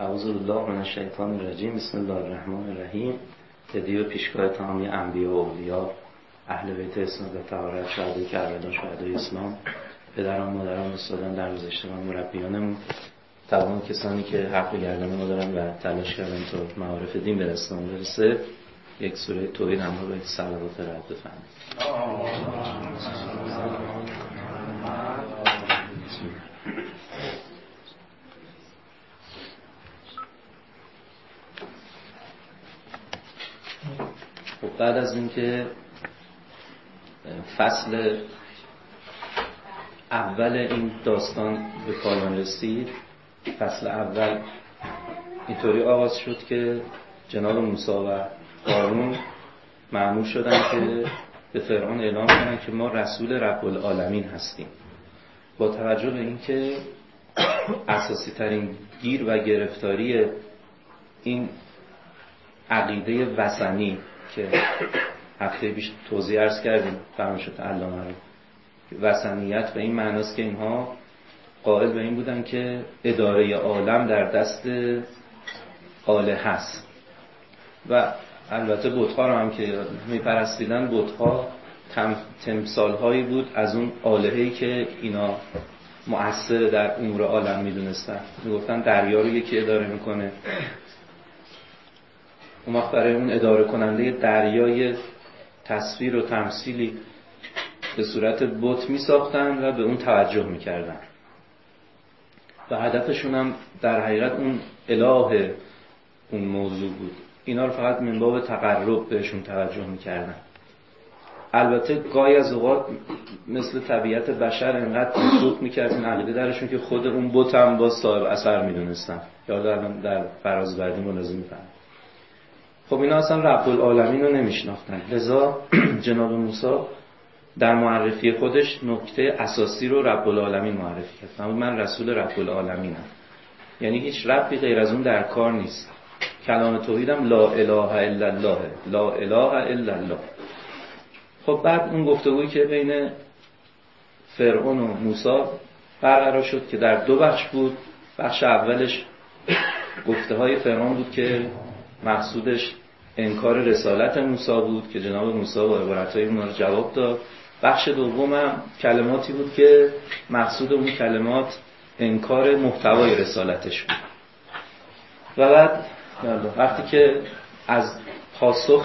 اعوذ بالله من الشیطان الرجیم. بسم الله الرحمن الرحیم. هدیه و پیشگاه تمامی انبیا و اولیا، اهل بیت اسمت و طهارت، شهدای کربلا، شهدای اسلام، پدران، مادران، استادان، دروازشتگان، مربیانمون، تمام کسانی که حق به گردن ما دارن و تلاش کردن تا معارف دین به دستمون برسه. یک سوره توحید همراه با صلوات رد بفرمایید. خب بعد از اینکه فصل اول این داستان به پایان رسید، فصل اول اینطوری آغاز شد که جناب موسی و هارون مأمور شدن که به فرعون اعلام کنن که ما رسول رب العالمین هستیم، با توجه به اینکه اساسی ترین گیر و گرفتاری این عقیده وثنی که هفته پیش توضیح عرض کردیم فرمایشات علامه رو، وثنیت به این معناست که اینها قائل به این بودن که اداره عالم در دست آله هست و البته بت‌ها رو هم که میپرستیدن، بت‌ها تمثال‌هایی بود از اون آلهه‌ای که اینا مؤثر در امور عالم میدونستن. میگفتن دریا رو یکی اداره میکنه، اون وقت برای اون اداره کننده دریای تصویر و تمثیلی به صورت بت می ساختن و به اون توجه می کردن و هدفشون هم در حقیقت اون اله اون موضوع بود. اینا رو فقط من باب تقرب بهشون توجه می کردن. البته گاهی از اوقات مثل طبیعت بشر انقدر تسلط می کرد این عقیده درشون که خود اون بت هم با صاحب اثر می دونستن. یا در فراز بعدی ملازم می فهمن. خب اینا اصلا رب العالمین رو نمیشناختن، لذا جناب موسی در معرفی خودش نکته اساسی رو رب العالمین معرفی کرد. من رسول رب العالمینم، یعنی هیچ ربی غیر از اون در کار نیست. کلام توحیدم لا اله الا الله، لا اله الا الله. خب بعد اون گفتگویی که بین فرعون و موسی برقرار شد که در دو بخش بود. بخش اولش گفته های فرعون بود که مقصودش انکار رسالت موسی بود که جناب موسی با عبارت‌های اون رو جواب داد. بخش دوم هم کلماتی بود که مقصود اون کلمات انکار محتوای رسالتش بود. و بعد وقتی که از پاسخ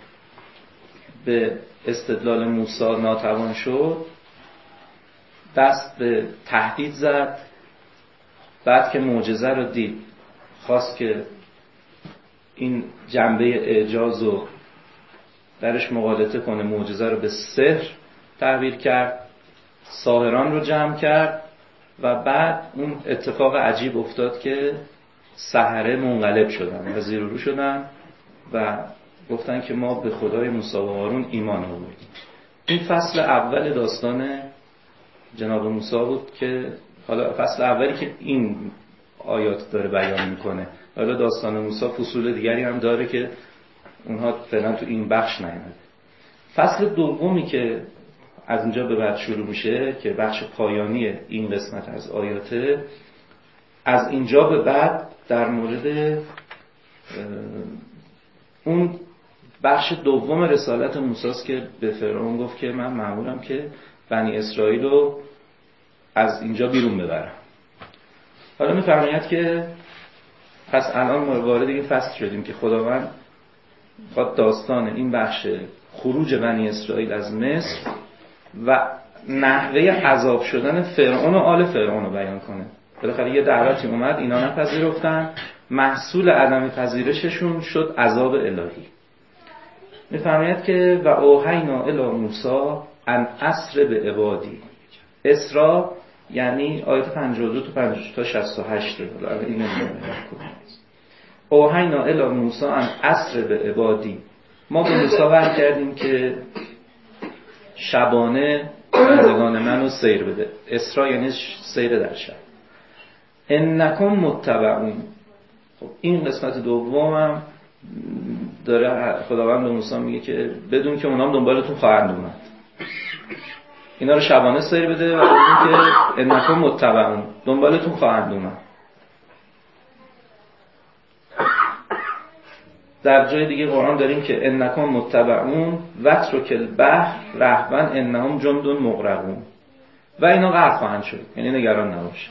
به استدلال موسی ناتوان شد، دست به تهدید زد. بعد که معجزه رو دید، خواست که این جنبه اعجاز رو درش مغالطه کنه، معجزه رو به سحر تعبیر کرد، ساحران رو جمع کرد و بعد اون اتفاق عجیب افتاد که سحره منقلب شدن و زیر و رو شدن و گفتن که ما به خدای موسی و هارون ایمان آوردیم. این فصل اول داستان جناب موسی بود که حالا فصل اولی که این آیات داره بیان میکنه. حالا داستان موسی فصول دیگری هم داره که اونها فعلا تو این بخش نیامده. فصل دومی که از اینجا به بعد شروع میشه که بخش پایانی این قسمت از آیاته، از اینجا به بعد در مورد اون بخش دوم رسالت موسی است که به فرعون گفت که من مأمورم که بنی اسرائیل رو از اینجا بیرون ببرم. حالا می‌فرماید که پس الان وارد این فصل شدیم که خداوند خواهد داستان این بخش خروج بنی اسرائیل از مصر و نحوه عذاب شدن فرعون و آل فرعون رو بیان کنه. بالاخره یه دعوتی اومد، اینا نپذیرفتن، محصول عدم پذیرششون شد عذاب الهی. می‌فرماید که و اوحینا الی موسی ان اسر به عبادی. اسرا یعنی آیت 52 تا 52 تا 68 رو الان این اوحینا الی موسی ان اسر به عبادی. ما به موسی وحی کردیم که شبانه بندگان منو سیر بده. اسرا یعنی سیر در شب. انکم متبعون. خب این قسمت دومم داره خداوند به موسی میگه که بدون که اونام دنبالتون خواهند اومد. اینا رو شبانه سیر بده و بدون که انکم متبعون، دنبالتون خواهند اومد. در جای دیگه قرآن داریم که انکم متبعون واترک البحر رهوا انهم جند مغرقون و اینا غرق خواهند شد، یعنی نگران نباش.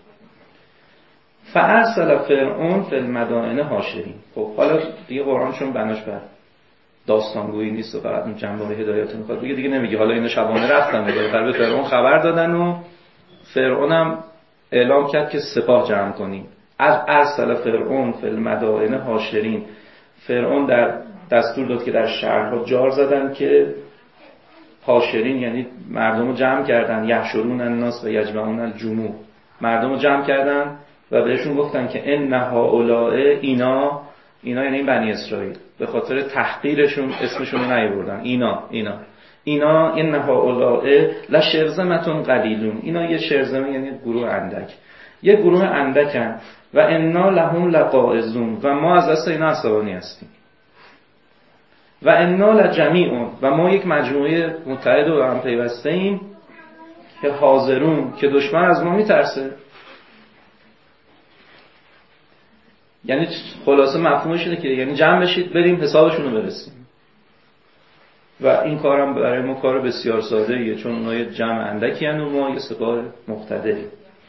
فارسل فرعون فی المدائن حاشرین. خب حالا دیگه قرآن چون بناش بر داستانگویی نیست و فقط اون جنبه هدایت میخواد دیگه نمیگه حالا اینا شبانه رفتن به فرعون خبر دادن و فرعون هم اعلام کرد که سپاه جمع کنیم. از ارسل فرعون فی المدائن حاشرین، فرعون در دستور داد که در شهرها جار زدن که حاشرین یعنی مردم رو جمع کردن، یحشرون الناس و یجمعون الجموع، مردم رو جمع کردن و بهشون گفتن که ان هؤلاء اینا یعنی این بنی اسرائیل، به خاطر تحقیرشون اسمشون رو نیاوردن، اینا ان هؤلاء لشرذمة قلیلون، اینا یه شرذمه یعنی گروه اندک، یه گروه اندکن و انا لهم لغائظون، و ما از دست اینا عصبانی هستیم، و انا لجمیعون، و ما یک مجموعه متحد و هم پیوسته ایم که حاضرون، که دشمن از ما میترسه. یعنی خلاصه مفهومش اینه که یعنی جمع بشید بریم حسابشون رو برسیم. و این کارم برای ما کار بسیار ساده ایه، چون اونها یه جمع اندکی هن و ما یه سپاه مقتدری.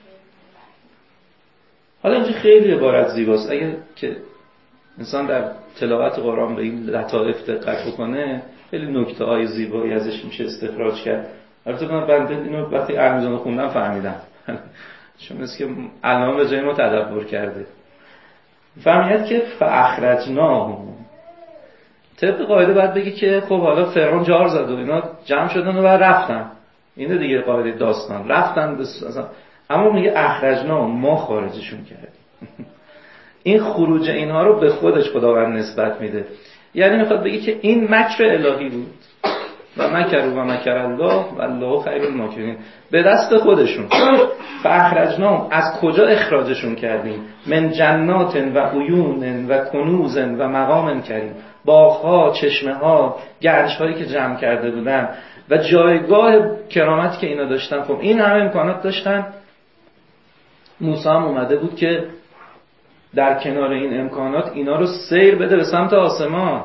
حالا اینجا خیلی عبارت زیباست، اگه که انسان در تلاوت قرآن به این لطائف دقت بکنه خیلی نکته های زیبایی ازش میشه استخراج کرد. البته من بنده اینو وقتی ارمیزان خوندم فهمیدم چون است که علامه به جای ما تدبر کرده، فهمید که فاخرجناهم، طبق قاعده باید بگی که خب حالا فرعون جار زد و اینا جمع شدن و رفتن، اینه دیگه قاعده داستان، رفتن اما میگه اخرجناهم، ما خارجشون کردیم. این خروج اینها رو به خودش خداوند نسبت میده، یعنی میخواد بگه که این مکر الهی بود و مکروا و مکر الله و الله خیر الماکرین، به دست خودشون. فاخرجناهم، از کجا اخراجشون کردیم؟ من جنات و عیون و کنوز و مقام کریم، باغ‌ها، چشمه‌ها، گنج‌هایی که جمع کرده بودن و جایگاه کرامتی که اینا داشتن. خب این همه امکانات داشتن، موسی هم اومده بود که در کنار این امکانات اینا رو سیر بده به سمت آسمان،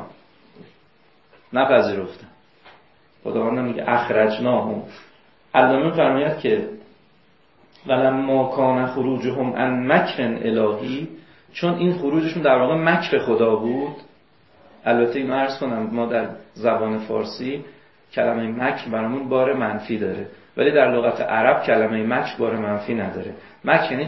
نپذیرفتن. خداوند میگه اخرجناهم. علامه فرماید که ولما کان خروجهم عن مکر الهی، چون این خروجشون در واقع مکر خدا بود. البته اینو عرض کنم ما در زبان فارسی کلمه مکر برامون بار منفی داره، ولی در لغت عرب کلمه مکر بار منفی نداره. مکر یعنی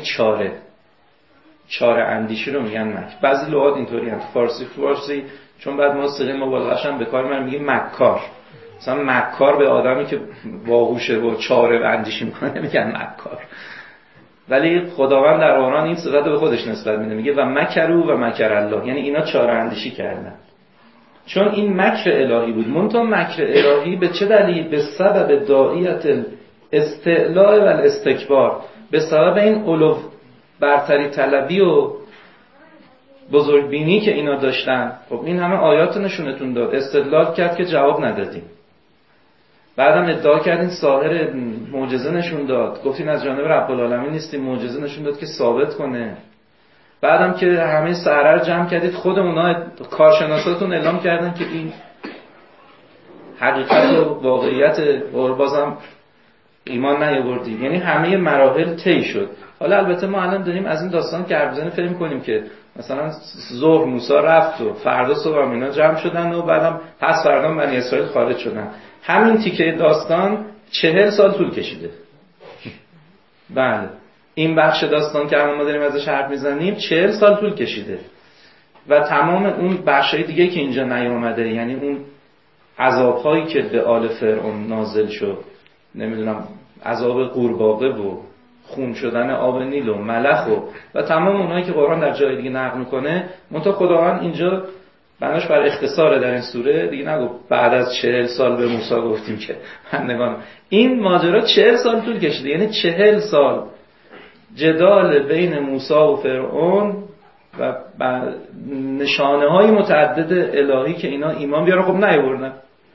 چاره اندیشی رو میگن مکر. بعضی لغات اینطوری هست، فارسی چون بعد ما صیغه مبالغه‌اش هم به کار من میگیم مکار، مثلا مکار به آدمی که باهوشه و چاره اندیشی میکنه میگن مکار، ولی خداوند در قرآن این صفت رو به خودش نسبت میده، میگه و مکروا و مکر الله، یعنی اینا چاره اندیشی کردن. چون این مکر الهی بود. منتها مکر الهی به چه دلیل؟ به سبب داعیت الاستعلاء و الاستکبار، به سبب این علو برتری طلبی و بزرگبینی که اینا داشتن. خب این همه آیات نشونتون داد، استدلال کرد که جواب ندادیم، بعدم ادعا کردین ساحر، معجزه نشون داد، گفتین از جانب رب العالمین نیستیم، معجزه نشون داد که ثابت کنه. بعدم که همه سحرر جمع کردید، خود اونا کارشناساتون اعلام کردن که این حقیقت و واقعیت، و بازم ایمان نیاوردید. یعنی همه مراحل طی شد. حالا البته ما الان داریم از این داستان که حرف فهم کنیم که مثلا ظهر موسی رفت و فردا صبح اینا جمع شدن و بعدم پس فردا بنی اسرائیل خارج شدن. همین تیکه داستان 40 سال طول کشیده. بله، این بخش داستان که ما داریم ازش حرف میزنیم 40 سال طول کشیده و تمام اون بخشای دیگه که اینجا نیامده، یعنی اون عذاب‌هایی که به آل فرعون نازل شد، نمیدونم عذاب قورباغه و خون شدن آب نیل و ملخ و تمام اونایی که قرآن در جای دیگه نقل میکنه، منتها خداوند اینجا بناش بر اختصار در این سوره دیگه نگو بعد از 40 سال به موسی گفتیم که بندگان. این ماجرا 40 سال طول کشیده، یعنی 40 سال جدال بین موسی و فرعون و نشانه های متعدد الهی که اینا ایمان بیارن، خب نیاوردن.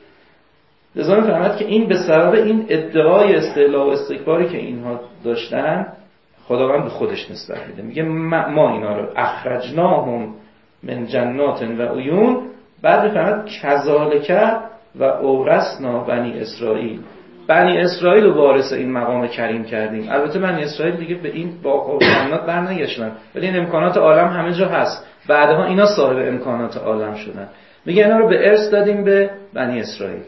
لذا فهمت که این به سبب این ادعای استعلاء و استکباری که اینها داشتن، خداوند به خودش نسبت میده، میگه ما اینا رو اخرجناهم من جنات و عیون. بعد میفرماد کذالک و اورثنا بنی اسرائیل. بنی اسرائیل رو وارث این مقام کریم کردیم. البته بنی اسرائیل دیگه به این باغ و جنات برنگشتن، ولی این امکانات عالم همه جا هست. بعدها اینا صاحب امکانات عالم شدن. میگه اینا رو به ارث دادیم به بنی اسرائیل.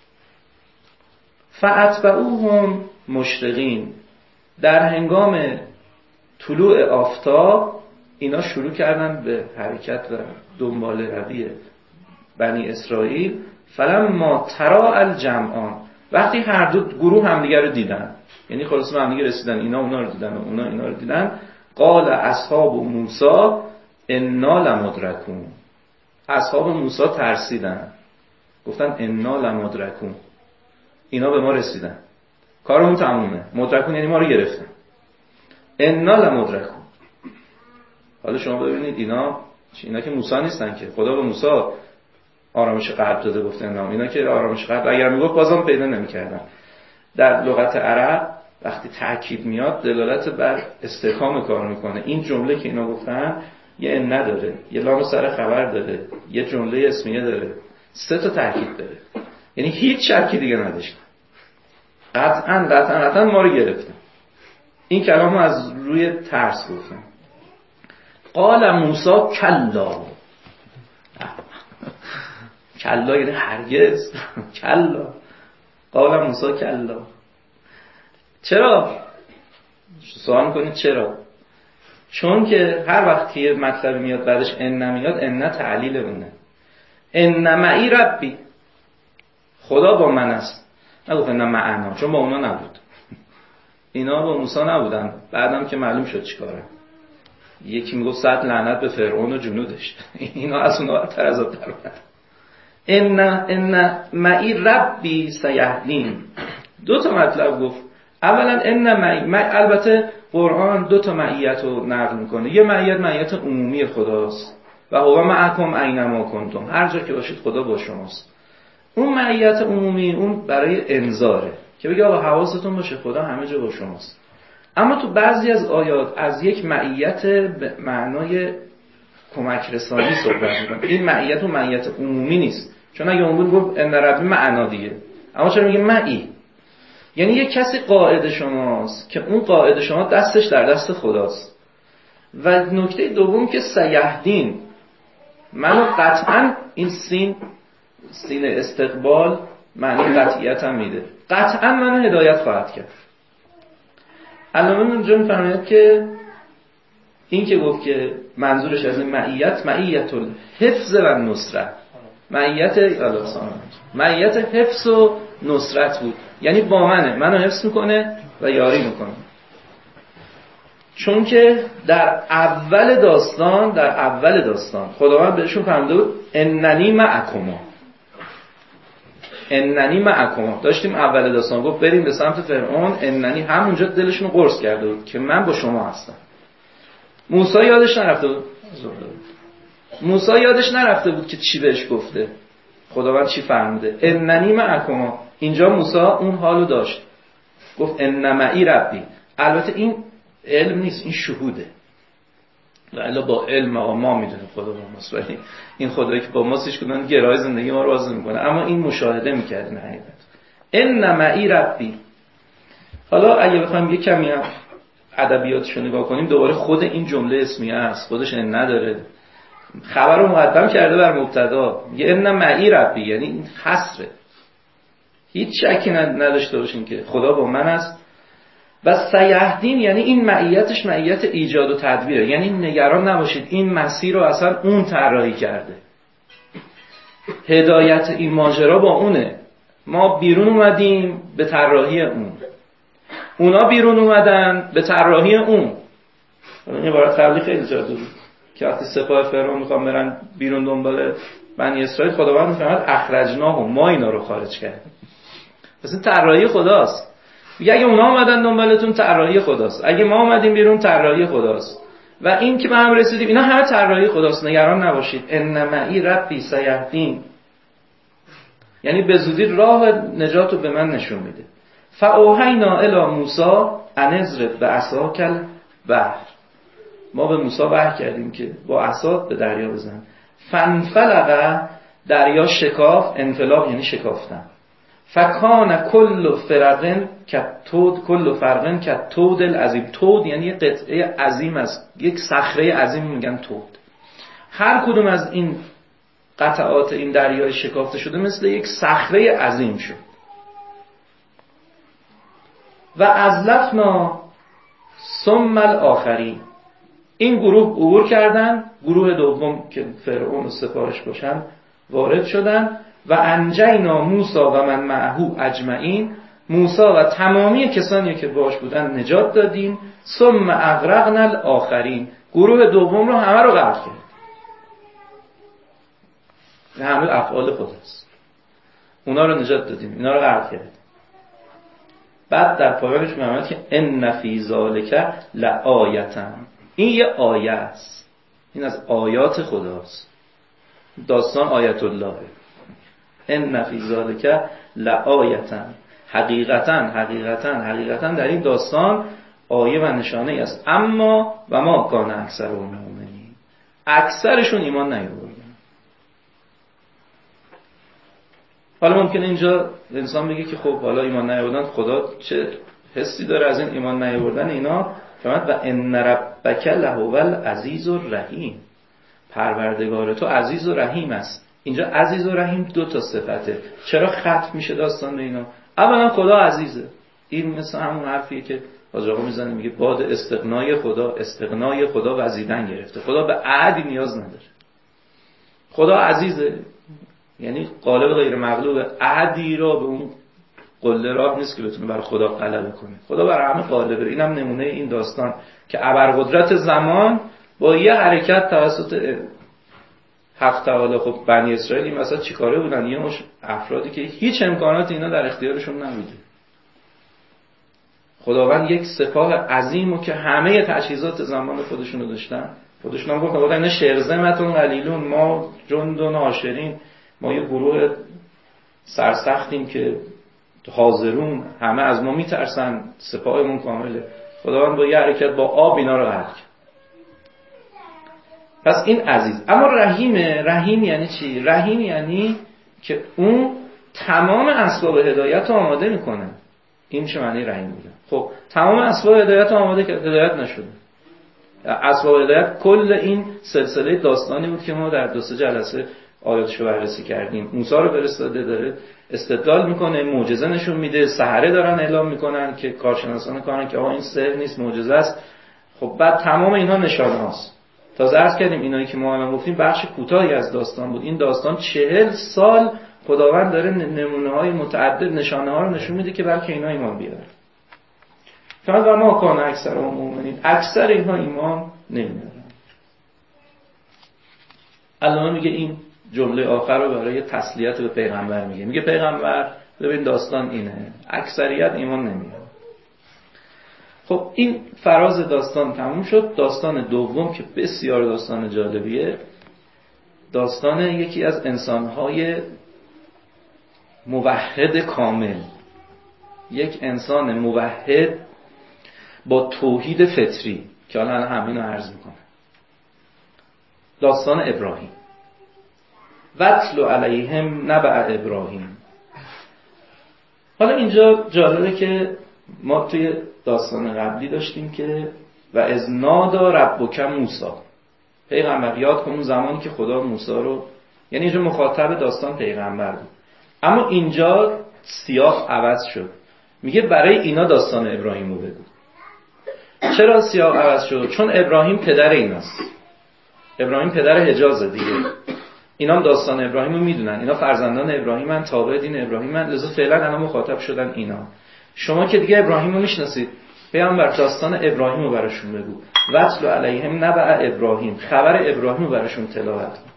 فاتبعوهم مشرقین. در هنگام طلوع آفتاب اینا شروع کردن به حرکت و دنبال روی بنی اسرائیل. فلما تراءى الجمعان. وقتی هر دو گروه همدیگه رو دیدن، یعنی خلاص به همدیگه رسیدن، اینا اونا رو دیدن و اونا اینا رو دیدن، قال اصحاب موسی انا لمدرکون. اصحاب موسی ترسیدن، گفتن انا لمدرکون، اینا به ما رسیدن، کارمون تمومه. مدرکون یعنی ما رو گرفتن. انا لمدرکون. حالا شما ببینید اینا که موسی نیستن که خدا به موسی آرامش قلب داده گفته اینا که آرامش قلب اگر میگفت بازم پیدا نمی‌کردن. در لغت عرب وقتی تأکید میاد دلالت بر استحکام کار میکنه. این جمله که اینا گفتن یه ان نداره، یه لام سر خبر داره، یه جمله اسمیه داره، 3 تا تأکید داره. یعنی هیچ شکی دیگه نداشتن. قطعاً ما رو گرفتن. این کلامو از روی ترس گفتن. قال موسی کلا. کلا یعنی هرگز. کلا. قال موسی کلا. چرا؟ سوال میکنید چرا؟ چون که هر وقت که یه مطلبی میاد بعدش ان نمیاد، ان تعلیل اونه. ان معی ربی. خدا با من است. نگفت ان معنا، چون با اونا نبود. اینا با موسی نبودن. بعدم که معلوم شد چیکاره. یکی میگفت 100 لعنت به فرعون و جنودش. اینا از اونها تر از آب در اومد. ان معی ربی سیهدین. 2 تا مطلب گفت. اولا ان معی، البته قرآن 2 تا معیت رو نقل میکنه. یه معیت عمومی خداست و هو معکم اینما کنتم. هر جا که باشید خدا با شماست. اون معیت عمومی اون برای انذاره که بگه آقا حواستون باشه خدا همه جا با شماست. اما تو بعضی از آیات از یک معیت به معنای کمک رسانی صحبت میکنه. این معیت و معیت عمومی نیست، چون اگه عمومی گفت ان ربی معنا دیگه. اما چرا میگه معی؟ یعنی یک کسی قائد شماست که اون قائد شما دستش در دست خداست. و نکته دوم که سیهدین، منو قطعا این سین استقبال معنی قطعیت هم میده، قطعا منو هدایت خواهد کرد. علامه اونجا میفرماید که این که گفت که منظورش از این معیت الحفظ و نصرت، معیت حفظ و نصرت بود. یعنی با منو حفظ میکنه و یاری میکنه. چون که در اول داستان خداوند بهشون فرموده بود اننی معکما. داشتیم اول داستان گفت بریم به سمت فرعون، اننی همونجا دلشون رو قرص کرده بود که من با شما هستم. موسی یادش نرفته بود که چی بهش گفته، خداوند چی فرموده، اننی معکما. اینجا موسی اون حالو داشت، گفت ان معی ربی. البته این علم نیست، این شهوده. لاالا با علم ما میدونیم خدا با ماست، ولی این خدایی که با ماست هیچ کدوم گرای زندگی ما رو باز نمیکنه. اما این مشاهده میکرد نه حقیقت. ان معی ربی. حالا اگه بخوایم یه کمی ادبیاتش رو نگاه کنیم، دوباره خود این جمله اسمیه است، خودش ان نداره، خبر رو مقدم کرده بر مبتدا. یه ان معی ربی یعنی این حصره، هیچ شکی نداشته باشین که خدا با من است. و سیهدین یعنی این معیتش معیت ایجاد و تدبیره، یعنی نگران نباشید این مسیر رو اصلا اون طراحی کرده، هدایت این ماجرا با اونه. ما بیرون اومدیم به طراحی اون، اونا بیرون اومدن به طراحی اون. این عبارت قبلی خیلی جالب بود که وقتی سپاه فرعون میخوام برن بیرون دنبال بنی اسرائیل، خداوند میفرماد اخرجناهم، ما اینا رو خارج کردیم. پس این طراحی خداست. میگه اگه اونا اومدن دنبالتون طراحی خداست، اگه ما اومدیم بیرون طراحی خداست، و این که به هم رسیدیم اینا همه طراحی خداست، نگران نباشید. ان معی ربی سیهدین یعنی به زودی راه نجات رو به من نشون میده. فاوحینا الی موسی ان اضرب بعصاک البحر. ما به موسی وحی کردیم که با عصا به دریا بزن. فانفلق، دریا شکاف، انفلاق یعنی شکافتن. فکان کل فرقن کالتود، کل فرقن کالتود العظیم. تود یعنی یک قطعه عظیم است، یک صخره عظیم میگن تود. هر کدوم از این قطعات این دریای شکافته شده مثل یک صخره عظیم شد. و ازلفنا ثم الاخرین، این گروه عبور کردن، گروه دوم که فرعون و سپاهش باشن وارد شدن. و انجینا موسی و من معه اجمعین، موسی و تمامی کسانی که باش بودن نجات دادیم. ثم اغرقنا الاخرین، گروه دوم رو همه رو غرق کرد. همه افعال خود است. اونا رو نجات دادیم، اینا رو غرق کردیم. بعد در پایانش می‌آمد که ان فی ذالک لآیة، این یه آیه است، این از آیات خداست. داستان آیت الله. ان فی ذالک لآیة، حقیقتا در این داستان آیه و نشانه است. اما و ما کان اکثر المؤمنین، اکثرشون ایمان نیاوردن. حالا ممکنه اینجا انسان بگه که خب حالا ایمان نیاوردن، خدا چه حسی داره از این ایمان نیاوردن اینا؟ فرمود و ان ربک لهو العزیز الرحیم، پروردگار تو عزیز و رحیم است. اینجا عزیز و رحیم دو تا صفته. چرا ختم میشه داستان به اینا؟ اولا خدا عزیزه. این مثل همون حرفیه که حاج آقا میزنه، میگه باد استغنای خدا وزیدن گرفته. خدا به عهدی نیاز نداره. خدا عزیزه، یعنی غالب غیر مغلوب، عهدی را به اون قله راه نیست که بتونه برای خدا غلبه کنه. خدا برای همه غالبه. اینم نمونه این داستان که ابرقدرت زمان با یه حرکت توسط حق تعالی، خب بنی اسرائیل این وسط چیکاره بودن؟ یه مش افرادی که هیچ امکانات اینا در اختیارشون نبوده. خداوند یک سپاه عظیمو که همه تجهیزات زمان خودشونو داشتن، خودشون هم گفتن اینا شرذمتون قلیلون، ما جندون حاشرین، ما یه گروه سرسختیم که حاضرون، همه از ما میترسن، سپاهمون کامله. خداوند با یه حرکت با آب اینا رو غرق کرد. پس این عزیز. اما رحیم یعنی چی؟ رحیم یعنی که اون تمام اسباب هدایت رو آماده میکنه. این چه معنی رحیم بوده؟ خب تمام اسباب هدایت رو آماده کرد، هدایت نشده. اسباب هدایت کل این سلسله داستانی بود که ما در 2 جلسه آیاتشو بررسی کردیم. موسی رو فرستاده، داره استدلال میکنه، معجزه نشون میده، سحره دارن اعلام میکنن که کارشناسان کارن که آقا این سحر نیست، معجزه است. خب بعد تمام اینها نشانه هاست. تا عرض کردیم اینایی که ما الان گفتیم بخش کوتاهی از داستان بود. این داستان 40 سال خداوند داره نمونه‌های متعدد، نشانه ها رو نشون میده که بلکه اینا ایمان بیارن. فقط و ما کان اکثر المؤمنین، اکثر اینها ایمان نمیارن. الله میگه این جمله آخر رو برای تسلیت به پیغمبر میگه پیغمبر ببین داستان اینه، اکثریت ایمان نمیاره. خب این فراز داستان تموم شد. داستان دوم که بسیار داستان جالبیه، داستان یکی از انسانهای موحد کامل، یک انسان موحد با توحید فطری که الان همین رو عرض میکنه. داستان ابراهیم. وَاتْلُ عَلَیْهِمْ نَبَأَ ابراهیم. حالا اینجا جالبه که ما توی داستان قبلی داشتیم که و اذ نادی ربک موسی، پیغمبر یاد کن اون زمانی که خدا موسی رو، یعنی اینجا مخاطب داستان پیغمبر بود، اما اینجا سیاق عوض شد. میگه برای اینا داستان ابراهیم رو بگو. چرا سیاق عوض شد؟ چون ابراهیم پدر ایناست. ابراهیم پدر حجازه دیگه. اینا داستان ابراهیم رو میدونن، اینا فرزندان ابراهیمن، تابع دین ابراهیمن، لذا فعلا الان مخاطب شدن اینا. شما که دیگه ابراهیم رو میشناسید، پیامبر داستان ابراهیم رو براشون بگو. وَاتْلُ عَلَیْهِمْ نَبَأَ ابراهیم، خبر ابراهیم رو براشون تلاوت کن.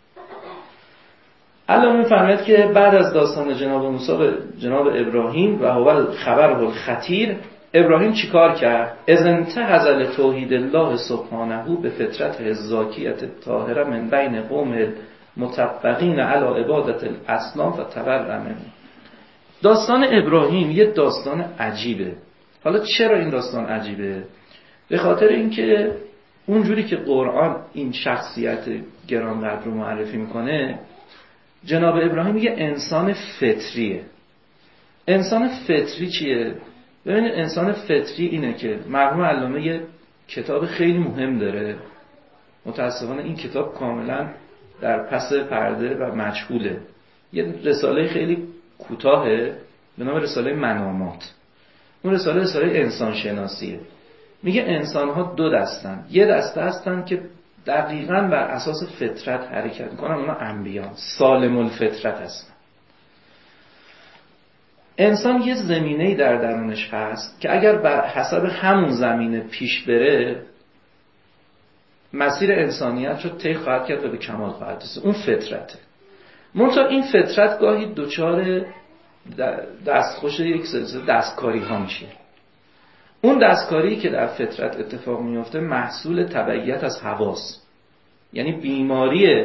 الله میفرماید که بعد از داستان جناب موسی به جناب ابراهیم و هو خبر الخطیر، ابراهیم چیکار کرد؟ اذ انتهز لتوحید الله سبحانه به فطرت الزاکیة الطاهره من بین قوم متفقین علی عبادت الاصنام فتبرأ منهم. داستان ابراهیم یه داستان عجیبه. حالا چرا این داستان عجیبه؟ به خاطر اینکه اونجوری که قرآن این شخصیت گرانقدر رو معرفی میکنه، جناب ابراهیم میگه انسان فطریه. انسان فطری چیه؟ ببینید انسان فطری اینه که مرحوم علامه یه کتاب خیلی مهم داره، متاسفانه این کتاب کاملا در پس پرده و مجهوله، یه رساله خیلی کوتاهه به نام رساله منامات. اون رساله انسان شناسیه. میگه انسان ها دو دستن، یه دسته هستن که دقیقاً بر اساس فطرت حرکت میکنن، اونا انبیان سالم الفطرت هستن. انسان یه زمینه‌ای در درونش هست که اگر بر حسب همون زمینه پیش بره مسیر انسانیت رو طی خواهد کرد و به کمال خواهد رسید. اون فطرته. منتها این فطرت گاهی دچار دستخوش یک سلسله دستکاری ها میشه. اون دستکاری که در فطرت اتفاق میفته محصول تبعیت از حواس، یعنی بیماری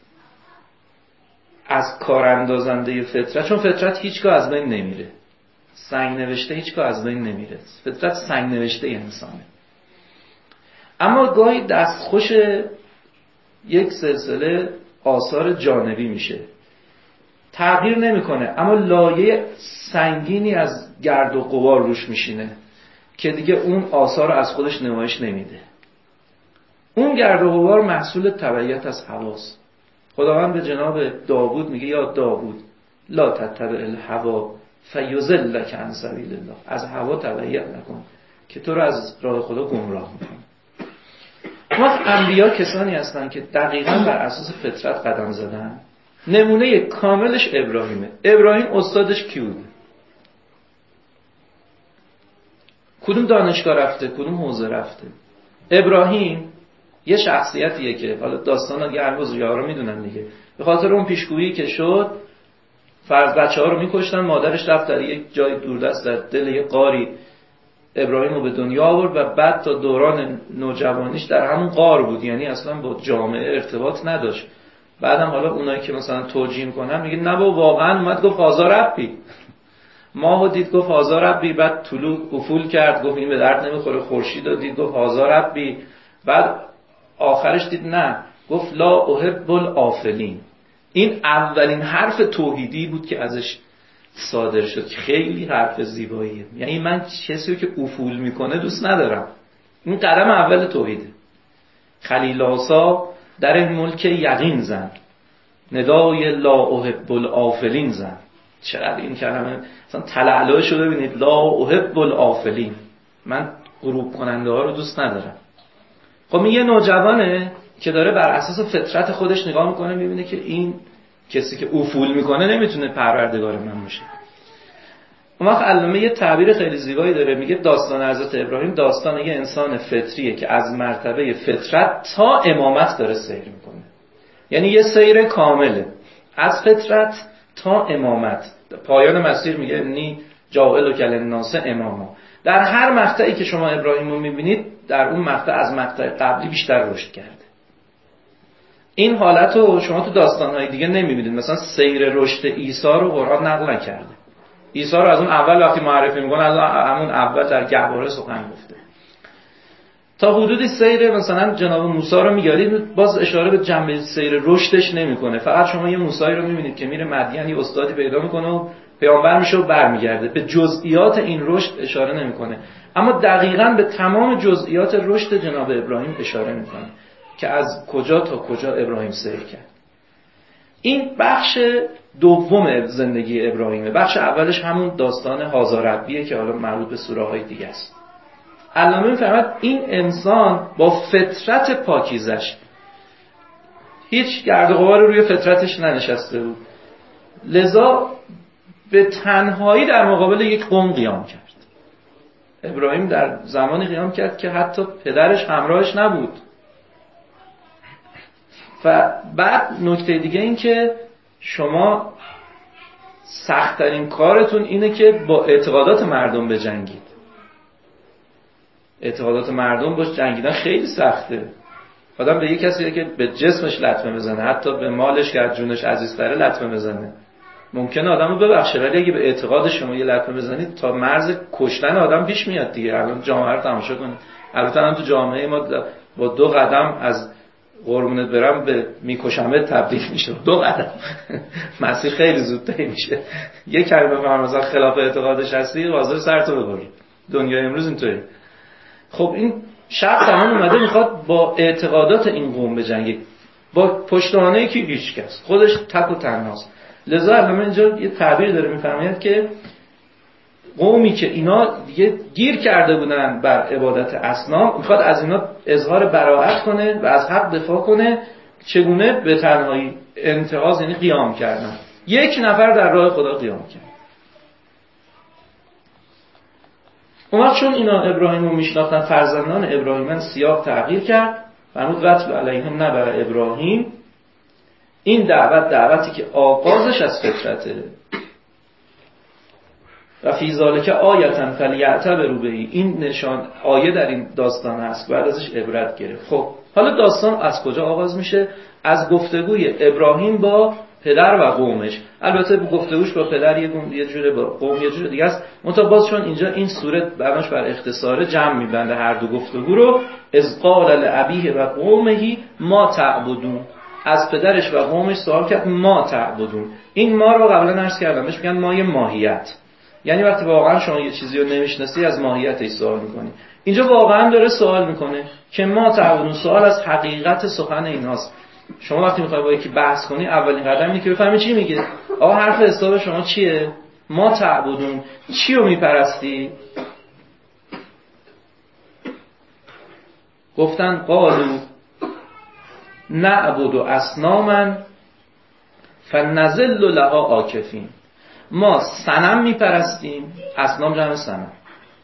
از کاراندازنده فطرت، چون فطرت هیچگاه از بین نمیره، سنگ نوشته هیچگاه از بین نمیره، فطرت سنگ نوشته انسانه. اما گاهی دستخوش یک سلسله آثار جانبی میشه، تغییر نمیکنه اما لایه سنگینی از گرد و غبار روش میشینه که دیگه اون آثار رو از خودش نمایش نمیده. اون گرد و غبار محصول تبعیت از حواس. خداوند به جناب داوود میگه یا داوود لا تتبع الهوا فیضلک عن سبیل الله، از هوا تبعیت نکن که تو رو از راه خدا گمراه میکنه. ما انبیا کسانی هستن که دقیقاً بر اساس فطرت قدم زدن. نمونه کاملش ابراهیمه. ابراهیم استادش کی بود؟ کدوم دانشگاه رفته؟ کدوم حوزه رفته؟ ابراهیم یه شخصیتیه که حالا داستان دیگه هر بزرگوارا رو میدونن دیگه، به خاطر اون پیشگویی که شد فرض بچه‌ها رو میکشتن، مادرش رفت در یک جای دوردست در دل یک غاری ابراهیم رو به دنیا آورد و بعد تا دوران نوجوانیش در همون غار بود، یعنی اصلا با جامعه ارتباط نداشت. بعدم حالا اونایی که مثلا توجیه میکنن میگه نه با واقعا اومد گفت هازا ربی، ماهو دید گفت هازا ربی، بعد طلوع افول کرد گفت این به درد نمیخوره، خورشید رو دید گفت هازا ربی، بعد آخرش دید نه گفت لا احب الافلین. این اولین حرف توحیدی بود که ازش صادر شد. خیلی حرف زیباییه، یعنی من کسی که افول میکنه دوست ندارم. این قدم اول توحیده. خلیل آسا در این ملک یقین زن، ندای لا احب الافلین زن. چقدر این کلمه مثلا تلعلعش رو ببینید، لا احب الافلین، من غروب کننده ها رو دوست ندارم. خب یه نوجوانه که داره بر اساس فطرت خودش نگاه میکنه، میبینه که این کسی که افول میکنه نمیتونه پروردگار من باشه. اون وقت علامه یه تعبیر خیلی زیبایی داره، میگه داستان حضرت ابراهیم داستان یه انسان فطریه که از مرتبه فطرت تا امامت داره سیر میکنه. یعنی یه سیر کامله از فطرت تا امامت. پایان مسیر میگه انی جاعلک للناس اماما. در هر مقطعی که شما ابراهیم رو میبینید در اون مقطع از مقطع قبلی بیشتر رشد کرده. این حالت رو شما تو داستان‌های دیگه نمیبینید. مثلا سیر رشد عیسی رو قرآن نقل نکرده. عیسی رو از اون اول وقتی معرفی میکنه از همون اول در گهواره سخن گفته. تا حدودی سیر مثلا جناب موسی رو میگارید باز اشاره به جنبه سیر رشدش نمیکنه. فقط شما یه موسی رو میبینید که میره مدین یه استادی پیدا میکنه و پیامبر میشه و برمیگرده. به جزئیات این رشد اشاره نمیکنه، اما دقیقاً به تمام جزئیات رشد جناب ابراهیم اشاره میکنه که از کجا تا کجا ابراهیم سیر کرد. این بخش دوم زندگی ابراهیمه. بخش اولش همون داستان هازا ربیه که حالا مربوط به سوره های دیگه است. علامه میفرماید این انسان با فطرت پاکیزش، هیچ گرد و غبار روی فطرتش ننشسته بود، لذا به تنهایی در مقابل یک قوم قیام کرد. ابراهیم در زمانی قیام کرد که حتی پدرش همراهش نبود. و بعد نکته دیگه این که شما سخت‌ترین کارتون اینه که با اعتقادات مردم بجنگید. اعتقادات مردم باش جنگیدن خیلی سخته. آدم به یک کسی که به جسمش لطمه بزنه، حتی به مالش که از جونش عزیزتره لطمه بزنه، ممکنه آدمو ببخشه، ولی اگه به اعتقاد شما یه لطمه بزنید تا مرز کشتن آدم پیش میاد دیگه. الان جامعه رو تماشا کنید. البته هم تو جامعه ما با 2 قدم از قربونت برم به میکشمت تبدیل میشه. 2 قدم مسیر خیلی زود طی میشه. یک کلمه بفهم مثلا خلاف اعتقادش هستی حاضر سرتو ببری. دنیای امروز اینطوری. خب این شخص الان اومده میخواد با اعتقادات این قوم بجنگه، با پشتوانه‌ای که هیچ کس، خودش تک و تنهاست. لذا الان اینجا یه تعبیر داره میفرماید که قومی که اینا دیگه گیر کرده بودن بر عبادت اصنام میخواد از اینا اظهار براءت کنه و از حق دفاع کنه. چگونه؟ به تنهایی، انتهاز، یعنی قیام کردن. 1 نفر در راه خدا قیام کرد. اون وقت چون اینا ابراهیم رو میشناختن، فرزندان ابراهیمن، سیاق تغییر کرد. فرمود وَاتْلُ عَلَیْهِمْ نَبَأَ ابراهیم. این دعوتی که آغازش از فطرته. و فی ذالک آیةً فلیعتبروا به. این نشان آیه در این داستان هست، بعد ازش عبرت گرفت. خب حالا داستان از کجا آغاز میشه؟ از گفتگوی ابراهیم با پدر و قومش. البته گفتگوش با پدر یه جوره، با قوم یه جوره دیگه است. منتها باز چون اینجا این سوره بناش بر اختصار جمع میبنده هر دو گفتگو رو. اذ قال لأبیه و قومه ما تعبدون. از پدرش و قومش سوال کرد ما تعبدون. این ما رو قبلا عرض کردم بهش میگن مای ماهیت، یعنی وقتی واقعا شما یه چیزی رو نمیشناسی از ماهیتش سوال میکنی. اینجا واقعا داره سوال میکنه که ما تعبدون. سوال از حقیقت سخن ایناست. شما وقتی میخوای با یکی بحث کنی اولین قدم اینه که بفهمی چی میگه. آقا حرف حساب شما چیه؟ ما تعبدون. چی رو میپرستی؟ گفتن قالو نعبد اصناما فنظل لها عاکفین. ما صنم میپرستیم، اصنام جمع صنم.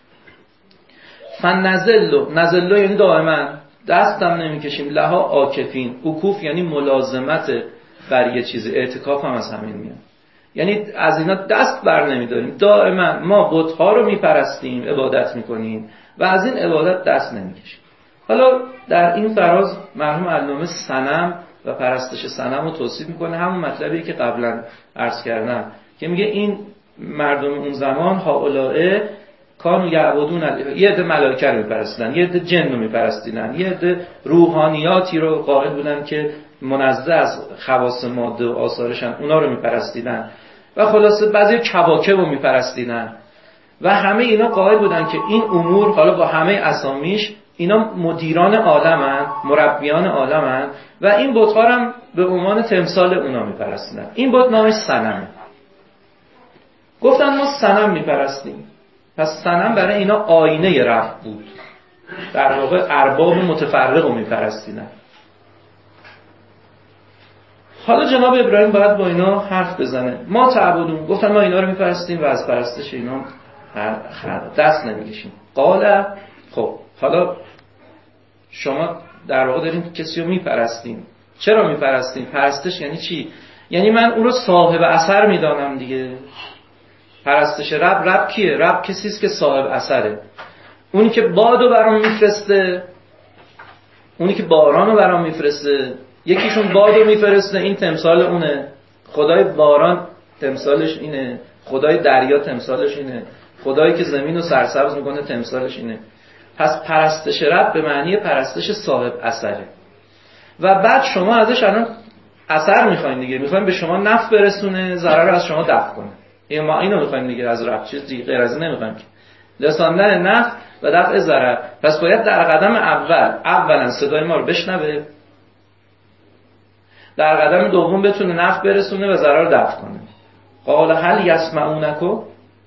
نزل یعنی دائما دستم نمیکشیم، لها عاکفین. عکوف یعنی ملازمت بر یه چیزی، اعتکاف هم از همین میاد، یعنی از اینا دست بر نمیداریم. دائما ما بت‌ها رو میپرستیم، عبادت میکنیم و از این عبادت دست نمیکشیم. حالا در این فراز مرحوم علامه صنم و پرستش صنم رو توصیف میکنه، همون مطلبی که قبلا عرض کردم که میگه این مردم اون زمان هؤلاء کانوا یعبدون، یه عده ملائکه رو میپرستیدن، یه عده جن رو میپرستیدن، یه عده روحانیاتی رو قائل بودن که منزه از خواص ماده و آثارشن، اونا رو میپرستیدن و خلاصه بعضی کواکب رو میپرستیدن و همه اینا قائل بودن که این امور، حالا با همه اسامیش، اینا مدیران عالمن، مربیان عالمن و این بت‌ها هم به عنوان تمثال اونا میپرستیدن. این بت نامش صنمه. گفتن ما صنم میپرستیم. پس صنم برای اینا آینه رب بود. در واقع ارباب متفرق رو میپرستیدن. حالا جناب ابراهیم باید با اینا حرف بزنه. ما تعبدون. گفتن ما اینا رو میپرستیم و از پرستش اینا دست نمیکشیم. قال خب حالا شما در واقع دارین کسی رو میپرستین. چرا میپرستین؟ پرستش یعنی چی؟ یعنی من اون رو صاحب اثر میدانم دیگه. پرستش رب کیه؟ رب کسی است که صاحب اثره. اونی که بادو برام میفرسته، اونی که بارانو برام میفرسته. یکیشون بادو میفرسته، این تمثال اونه. خدای باران تمثالش اینه، خدای دریا تمثالش اینه، خدایی که زمینو سرسبز میکنه تمثالش اینه. پس پرستش رب به معنی پرستش صاحب اثره. و بعد شما ازش الان اثر میخواین دیگه، میخواین به شما نفع برسونه، ضرر از شما دفع کنه. ما اینو میخوایم دیگه از رب، چیزی غیر از این نمیخوایم که. رساندن نفع و دفع ضرر. پس باید در قدم اولا صدای ما رو بشنوه، در قدم دوم بتونه نفع برسونه و ضرر رو دفع کنه. قال هل یسمعونکم؟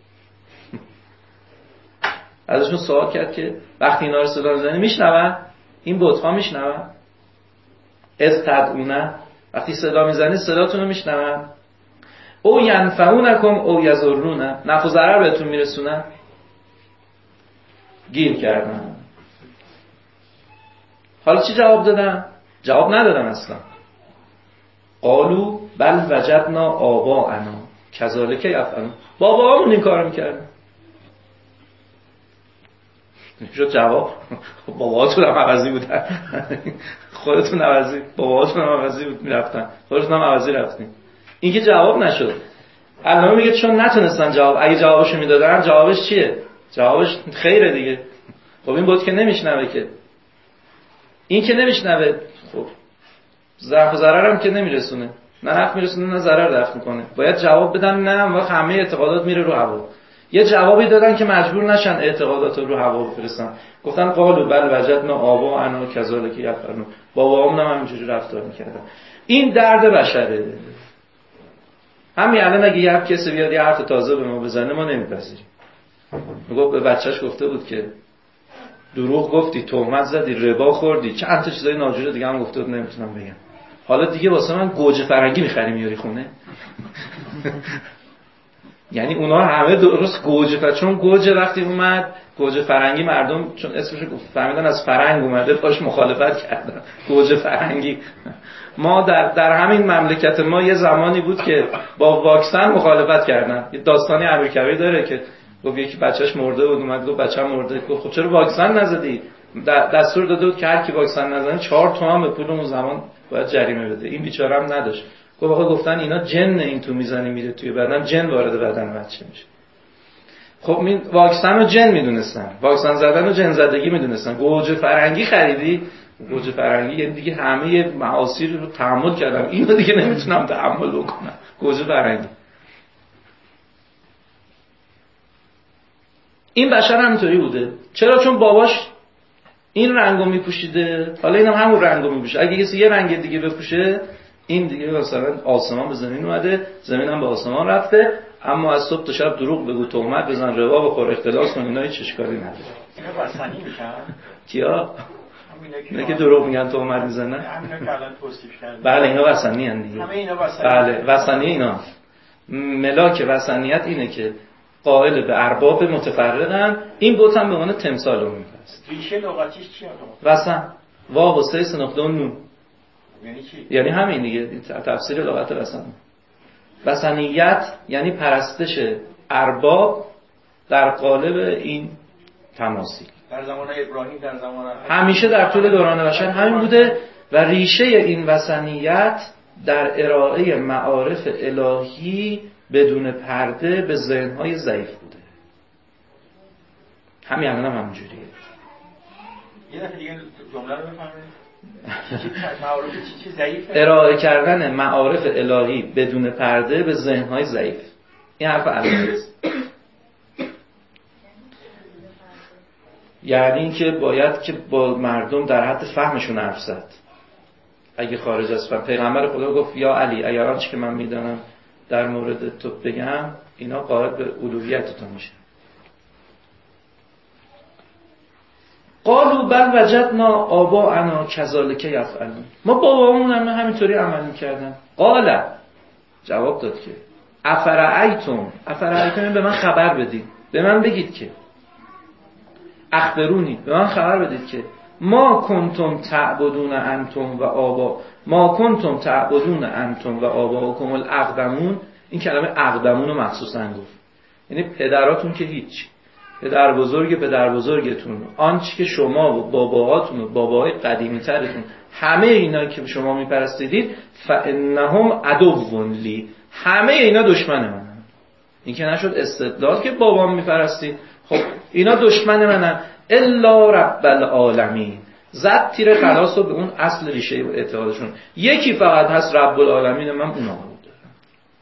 ازشون سوال کرد که وقتی اینا رو صدا میزنی میشنون؟ این بت‌ها میشنون؟ از تدعونه، وقتی صدا میزنی صداتون رو میشنون؟ او ینفعونکم او یضرونه، نفع و ضرر بهتون میرسونن؟ گیر کردن. حالا چی جواب دادن؟ جواب ندادن اصلا. قالو بل وجدنا آباءنا کذالک یفعلون. باباهامون این کارو میکردن. شد جواب. باباهاتون هم عوضی بودن. خودتون عوضی، باباهاتون هم عوضی بود میرفتن، خودتون هم عوضی رفتین. این که جواب نشد. الان میگه چون نتونستن جواب، اگه جوابشو میدادن جوابش چیه؟ جوابش خیره دیگه. خب این بود که نمیشنوه که. این که نمیشنوه، خب ضرر و ضرر هم که نمیرسونه، نه نفع میرسونه نه ضرر دفع میکنه. باید جواب بدن نه، و همه اعتقادات میره رو هوا. یه جوابی دادن که مجبور نشن اعتقادات رو هوا بفرستن. گفتن قالوا بل وجدنا آباءنا کذالک یفعلون، باباهامون هم همینجوری رفتار میکردن. این درد بشره. همین الان اگه یه کسی بیاد یه حرف تازه به ما بزنه ما نمیپذیریم. میگفت به بچهش گفته بود که دروغ گفتی، تهمت زدی، ربا خوردی، چند تا چیزای ناجوری دیگه هم گفته بود نمیتونم بگم. حالا دیگه واسه من گوجه فرنگی می‌خری میاری خونه. یعنی اونا همه درست گوجه چون گوجه وقتی اومد گوجه فرنگی مردم چون اسمش فهمیدن از فرنگ اومده باش مخالفت کردن. گوجه فرنگی. ما در همین مملکت ما یه زمانی بود که با واکسن مخالفت کردن. یه داستانی امیرکبیر داره که گفت یکی بچه‌ش مرده بود، اومد گفت بچه‌م مرده، گفت خب چرا واکسن نزدی؟ دستور داده بود که هر کی واکسن نزنه 4 تومن به پول اون زمان باید جریمه بده. این بیچاره هم نداشت. گفت آقا گفتن اینا جن این تو میزنه میره توی بدن، جن وارد بدن بچه میشه. خب این واکسن رو جن میدونستن، واکسن زدن رو جن زدگی میدونستن. گوجه فرنگی خریدی؟ گوجه فرنگی یعنی دیگه همه معاصی رو تحمل کردم، اینو دیگه نمیتونم تحمل بکنم. گوجه فرنگی. این بشر همینطوری بوده. چرا؟ چون باباش این رنگو میپوشیده، حالا اینم همون رنگو میپوشه. اگه کسی یه رنگ دیگه بپوشه، این دیگه مثلا آسمان به زمین اومده، زمین هم به آسمان رفته. اما از صبح تا شب دروغ بگو، تهمت بزن، روا بخور، اختلاس کن، اینا هیچ اشکالی نداره. اینا وثنی میشن؟ کیا؟ اینا که دروغ میگن، تهمت میزنن. همینا که الان توصیف کردن. بله اینا وثنی ان دیگه. همه اینا وثنی. بله وثنی اینا. ملاک وثنیت اینه که قائل به ارباب متفرقن. این بت هم به عنوان تمثال رو میپرست. ریشه لغتیش چیه؟ وثن واو و سه نقطه و نون. یعنی چی؟ یعنی همین دیگه تفسیر لغت وثن. وثنیت یعنی پرستش ارباب در قالب این تماثیل. در زمان ابراهیم، در زمان همیشه در طول دوران بشر همین بوده و ریشه این وثنیت در ارائه معارف الهی بدون پرده به ذهن‌های ضعیف بوده. همین الان هم همینجوریه. یه دفعه دیگه جمله رو بفرمایید. معارف چی ضعیفه؟ ارائه کردن معارف الهی بدون پرده به ذهن‌های ضعیف. این حرف علیه است. یعنی اینکه باید که با مردم در حد فهمشون حرف زد. اگه خارج از فهم، پیغمبر خدا گفت یا علی اگر آنچه که من میدانم در مورد تو بگم اینا قائل به الوهیت تو میشه. قالوا بل وجدنا آباءنا کذالک یفعلون، ما بابامون هم همینطوری عمل میکردن. قال جواب داد که افرأیتم به من خبر بدید، به من بگید که اخبرونی، به من خبر بدید که ما کنتم تعبدون انتم و آباؤکم الاقدمون. این کلمه اقدمون رو مخصوصا گفت، یعنی پدراتون که هیچ، پدر بزرگتون، آنچه که شما و باباهاتون و باباهای قدیمی ترتون، همه اینا که شما میپرستیدید، فانهم عدو لی، همه اینا دشمن منن. این که نشد استدلال که بابام میپرستید، خب اینا دشمن منن الا رب العالمین. زد تیر خلاص رو به اون اصل ریشه اعتقادشون. یکی فقط هست رب العالمین، من اونا رو دارم.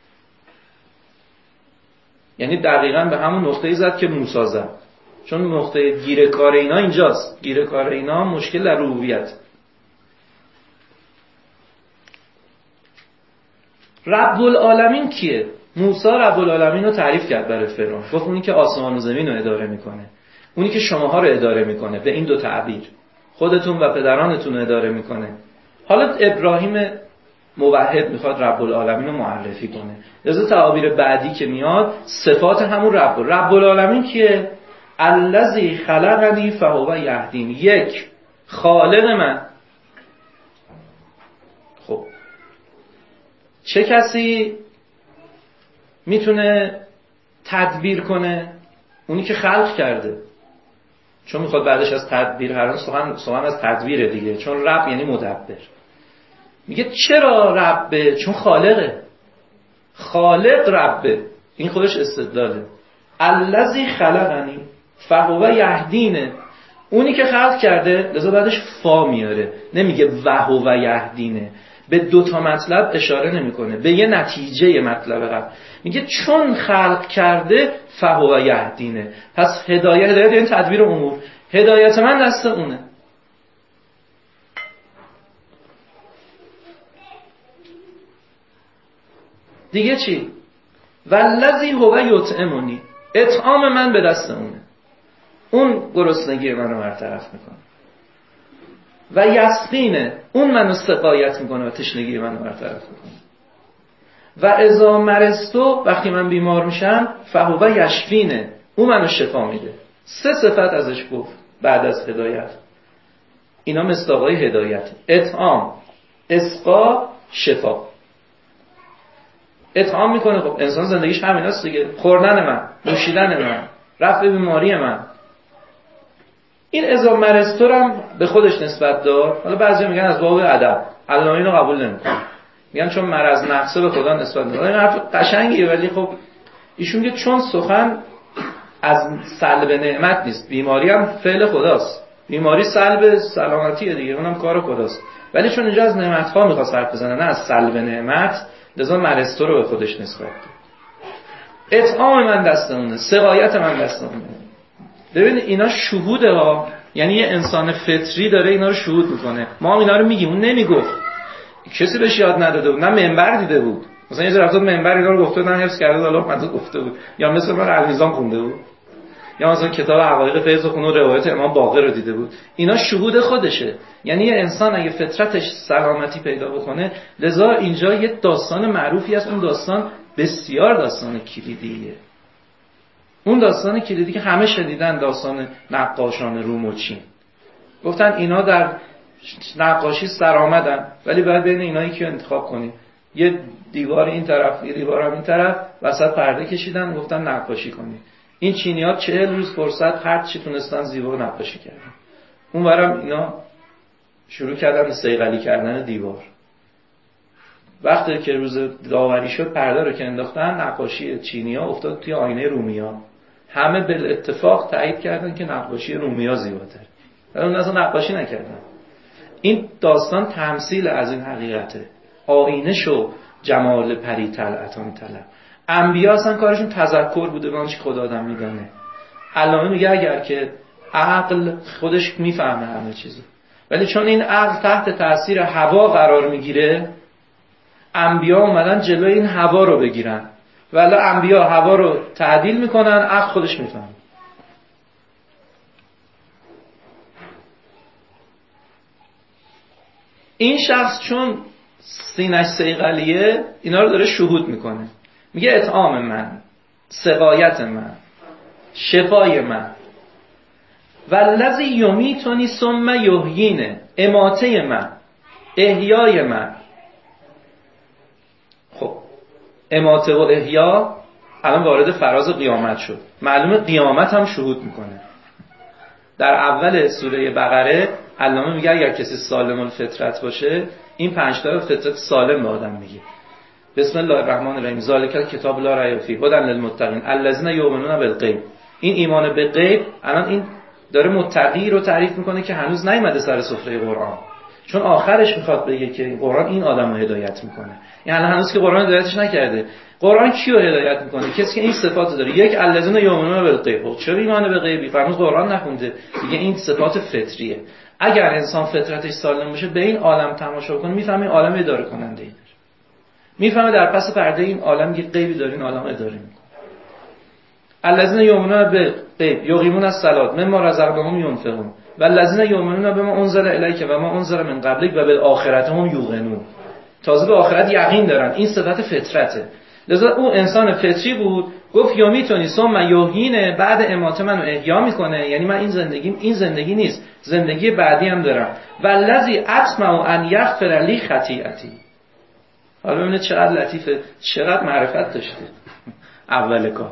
یعنی دقیقاً به همون نقطه‌ای زد که موسی زد. چون نقطه گیر کار اینا اینجاست. گیر کار اینا مشکل در ربوبیت. رب العالمین کیه؟ موسی رب العالمین رو تعریف کرد برای فرعون. گفت اونی که آسمان و زمین رو اداره میکنه، اونی که شماها رو اداره میکنه، به این دو تعبیر، خودتون و پدرانتون رو اداره میکنه. حالا ابراهیم موحد میخواد رب العالمین رو معرفی کنه. لذا تعابیر بعدی که میاد صفات همون رب العالمین کیه؟ الذی خلقنی فهو یهدین. یک، خالق من. خب چه کسی میتونه تدبیر کنه؟ اونی که خلق کرده. چون میخواد بعدش از تدبیر، هر سخن از تدبیره دیگه، چون رب یعنی مدبر. میگه چرا ربه؟ چون خالقه. خالق ربه، این خودش استدلاله. الذی خلقنی فهو یهدینه. اونی که خلق کرده لذا بعدش فا میاره، نمیگه وهو و یهدینه، به دو تا مطلب اشاره نمیکنه، به یه نتیجه مطلب قبل میگه چون خلق کرده فهو و یهدینه. پس هدایت یعنی تدبیر امور، هدایت من دست اونه. دیگه چی؟ والذی هو یطعمنی، اطعام من به دست اونه، اون گرسنگی منو برطرف میکنه. و یسقینه، اون منو سقایت میکنه و تشنگی منو برطرف میکنه. و اذا مرضتو، وقتی من بیمار میشم، فهو یشفینه، اون منو شفا میده. 3 صفت ازش گفت بعد از هدایت. اینا مصداقای هدایت: اطعام، اسقا، شفا. اطعام میکنه، خب انسان زندگیش همیناست دیگه، خوردن من، نوشیدن من، رفع بیماری من. این اذا مرضتو هم به خودش نسبت داد. حالا بعضی میگن از باب ادب، علامه اینو قبول نمیکنه، میگن چون مرض نقصه به خدا نسبت داد. این حرف قشنگیه، ولی خب ایشون میگه چون سخن از سلب نعمت نیست، بیماری هم فعل خداست، بیماری سلب سلامتیه دیگه، اونم کار خداست، ولی چون اینجا از نعمت‌ها میخواست حرف بزنه نه از سلب نعمت، لذا مرضتو رو به خودش نسبت داد. اطعام من دست اونه، سقایت من دست اونه. ببین اینا شهوده ها، یعنی یه انسان فطری داره اینا رو شهود میکنه. ما هم اینا رو میگیم، اون نمیگفت، کسی بهش یاد نداده بود، نه منبر دیده بود، مثلا یه رفتار منبر اینا رو گفته، نه حفظ کرده الله مدد گفته بود، یا مثل من المیزان خونده بود، یا مثلا کتاب حقایق فیض خونه و روایت امام باقر رو دیده بود. اینا شهود خودشه. یعنی یه انسان اگه فطرتش سلامتی پیدا بکنه، لذا اینجا یه داستان معروفی است، اون داستان بسیار داستان کلیدیه. اون داستان کلیدی که همه شنیدن، داستان نقاشان روم و چین. گفتن اینا در نقاشی سرآمدن، ولی باید بین اینا یکی رو انتخاب کنیم. یه دیوار این طرف، یه دیوار هم این طرف، وسط پرده کشیدن، گفتن نقاشی کنیم. این چینی‌ها 40 روز فرصت هر چی تونستن زیبا نقاشی کردن. اون برام اینا شروع کردن صیقلی کردن دیوار. وقتی که روز داوری شد، پرده رو که انداختن، نقاشی چینی‌ها افتاد توی آینه رومی‌ها. همه به اتفاق تایید کردن که نقاشی رومی‌ها زیباتره. ولی اون اصلا نقاشی نکردن. این داستان تمثیل از این حقیقته. آینه شو جمال پری طلعتان طلب. انبیا اصلا کارشون تذکر بوده به آنچه خدا آدم میدانه. علامه میگه اگر که عقل خودش میفهمه همه چیزو، ولی چون این عقل تحت تاثیر هوا قرار میگیره، انبیا اومدن جلوی این هوا رو بگیرن، ولی انبیا هوا رو تعدیل میکنن، عقل خودش میفهمه. این شخص چون سینش صیقلیه اینا رو داره شهود میکنه، میگه اطعام من، سقایت من، شفای من، والذی یمیتنی ثم یحیینه، اماته من، احیای من. خب اماته و احیا الان وارد فراز قیامت شد. معلومه قیامت هم شهود میکنه. در اول سوره بقره علامه میگه اگر کسی سالم الفطرت باشه، این 5 تا فطرت سالم به آدم میگه. بسم الله الرحمن الرحیم، ذالک الکتاب لا ریب فیه هدی للمتقین الذین یؤمنون بالغیب. این ایمان به غیب، الان این داره متقی رو تعریف میکنه که هنوز نیومده سر سفره قرآن، چون آخرش میخواد بگه که قرآن این آدمو هدایت میکنه. یعنی هنوز که قرآن هدایتش نکرده. قرآن کیو هدایت میکنه؟ کسی که این صفات داره. یک، الذین یؤمنون بالغیب. چرا ایمان به غیبی؟ هنوز قرآن نخونده دیگه. این صفات فطریه. اگر انسان فطرتش سالم باشه، به این عالم تماشا کنه، میفهمه این عالم اداره کننده ای داره، میفهمه در پس پرده این عالم یه غیبی داره، این عالم اداره میکنه. الذین یؤمنون بالغیب یقیمون الصلاة مما رزقناهم ينفقون والذین یؤمنون بما انزل الیک و ما انزل من قبلک و بالآخرة هم یوقنون. تازه به آخرت یقین دارن. این صفت فطرته. لذا او انسان فطری بود. گفت یمیتونی ثم یحیینه، بعد اماته منو احیا میکنه. یعنی من این زندگی نیست، زندگی بعدی هم دارم. والذی اطمع ان یغفر لی خطیئتی. حالا ببینید چقدر لطیفه، چقدر معرفت داشته اول کار.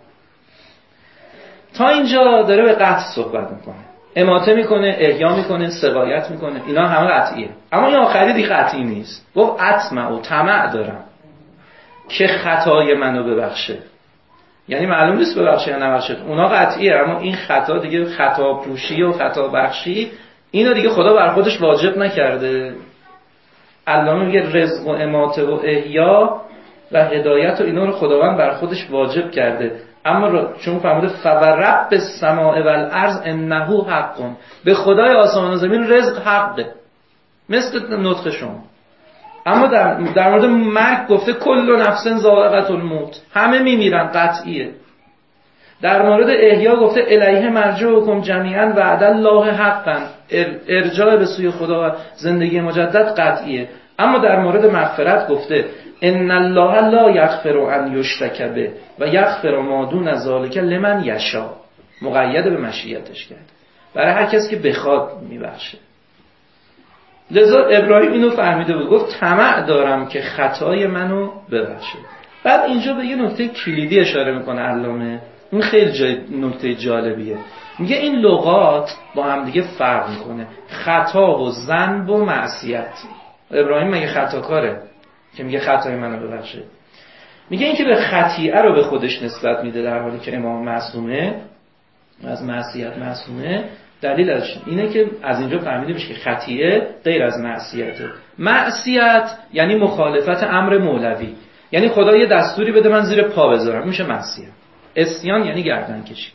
تا اینجا داره به قطع صحبت میکنه، اماته میکنه، احیا میکنه، سقایت میکنه، اینا همه قطعیه. اما این آخری دیگه قطعی نیست. گفت اطمع و طمع دارم که خطای منو ببخشه. یعنی معلوم نیست ببخشه یا نبخشه، اونا قطعیه، اما این خطا دیگه خطا پوشی و خطا بخشی اینو دیگه خدا بر خودش واجب نکرده. علامه میگه رزق و اماته و احیا و هدایت و اینا رو خداوند بر خودش واجب کرده، اما چون فرموده فورب السماء والارض انه حق، به خدای آسمان و زمین رزق حقه مثل نطق شما. اما در مورد مرگ گفته کل نفس ذائقة الموت، همه میمیرن، قطعیه. در مورد احیا گفته الیه مرجعکم جمیعا وعد الله حقا، ارجاع به سوی خدا و زندگی مجدد قطعیه. اما در مورد مغفرت گفته ان الله لا یغفر ان یشرک به و یغفر ما دون ذلک لمن یشاء، مقید به مشیتش کرد، برای هر کسی که بخواد میبخشه. لذا ابراهیم اینو فهمیده بود، گفت طمع دارم که خطای منو ببخشه. بعد اینجا به یه نکته کلیدی اشاره میکنه علامه، این خیلی نکته جالبیه. میگه این لغات با هم دیگه فرق میکنه، خطا و ذنب و معصیت. ابراهیم مگه خطاکاره که میگه خطای منو ببخشه؟ میگه این که به خطیئه رو به خودش نسبت میده در حالی که امام معصومه از معصیت معصومه، دلیلش اینه که از اینجا فهمیده میشه که خطیئه غیر از معصیته. معصیت یعنی مخالفت امر مولوی، یعنی خدا یه دستوری بده من زیر پا بذارم، میشه معصیت. عصیان یعنی گردن کشی.